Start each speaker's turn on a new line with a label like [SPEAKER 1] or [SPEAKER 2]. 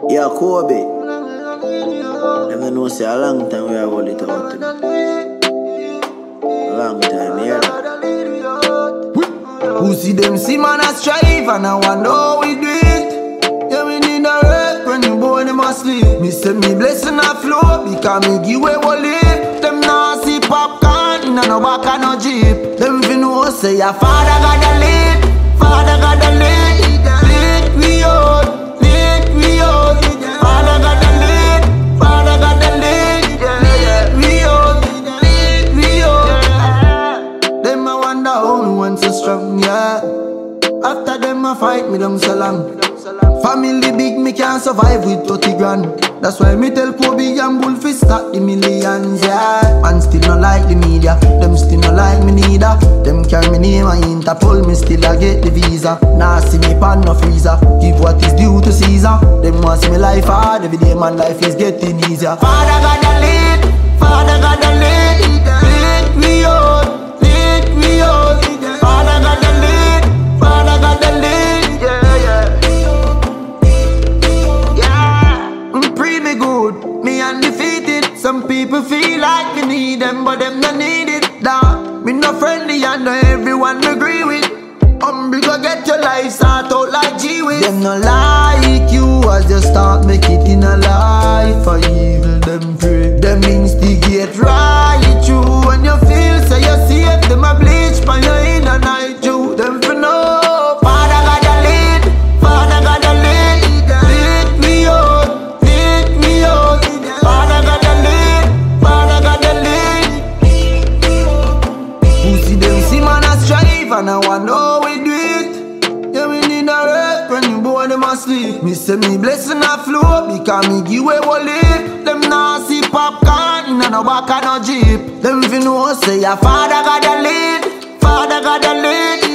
[SPEAKER 1] Yeah, Kobe. Them don't know say a long time we have hold it out to me. A long time, you hear that?
[SPEAKER 2] Who see them see man a strive and I wonder how we do it. Yeah, we need a work when you born them asleep. Me say me blessing a flow because me give away what live. Them nah see popcorn in no back and no jeep. Them fi know say your father got the lead. Father got the lead. Lead we out. Lead we out. Father got the lead. Father got the lead. Lead we out. Lead we out. Them I wonder how me went so strong, yeah. After them I fight me them so long. Family big, me can't survive with 30 grand. That's why me tell Kobe and Bullfish start the millions, yeah. Man still not like the media, them still not like me neither. Them carry me name and Interpol, me still a get the visa. Nah see me pan no freezer, give what is due to Caesar. Them want see me life hard, every day man life is getting easier. Father got the lead, Father got the lead. Lead we out, lead we out. Father got the lead, Father got the lead. Undefeated. Some people feel like me need them, but them not need it. Nah, me no friendly and not everyone agree with. Go get your life start out like G-Wiz. Them no like you as you start make it in a life. For evil them pray, them instigate right you. When you feel say you're safe, them a bleach pan you in a night you. Them for no, Father got the lead, Father got the lead. Lead me out, lead me out. Father got the lead, Father got the lead. Who see them see man a strive and I wonder how we do it. Yeah, we need a work when you born them asleep. Me say me blessing a flow because me give away what live. Them nah see popcorn in no back and no jeep. Them fi know say your father got the lead, Father got the lead.